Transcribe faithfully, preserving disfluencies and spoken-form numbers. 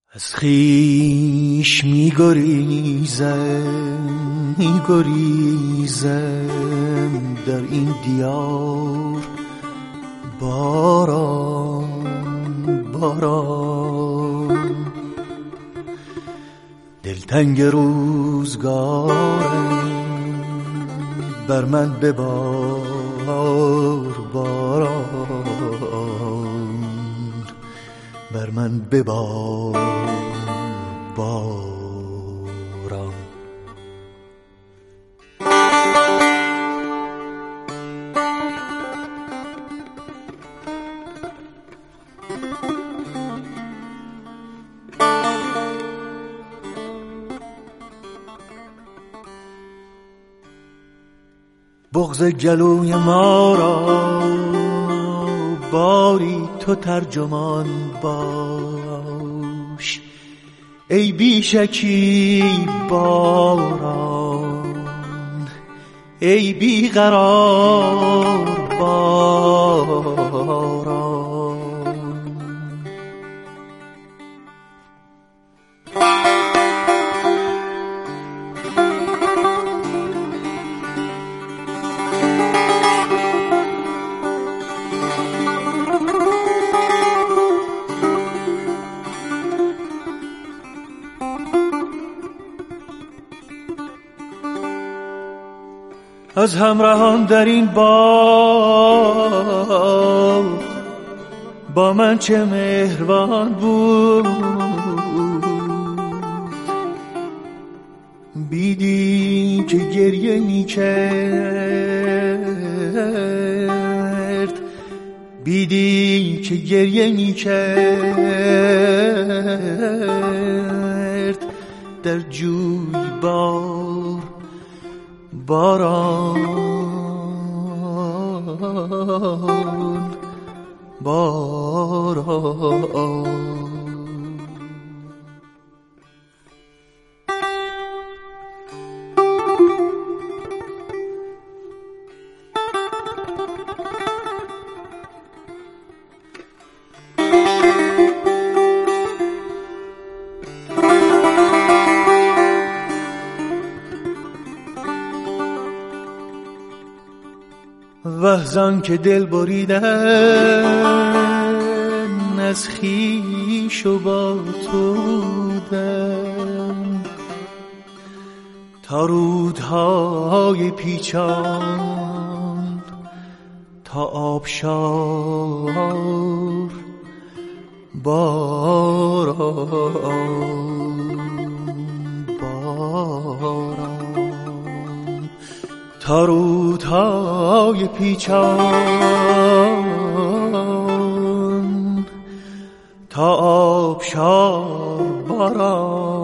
از خویش می گریزم می گریزم در این دیار باران باران دلتنگ روزگارم بر من ببار باران بر من ببار باران. بغض جلوی ما را باری تو ترجمان باش ای بیشکی باران ای بیقرار باران. از همراهان در این باغ با من چه مهربان بود بیدی که گریه می کرد بیدی که گریه می کرد در جوی بار باران باران. وحزان که دل بریدن از خویش و با تو بودم تا رودهای پیچان تا آبشار باران باران تا رودهای پیچان تا آبشار باران.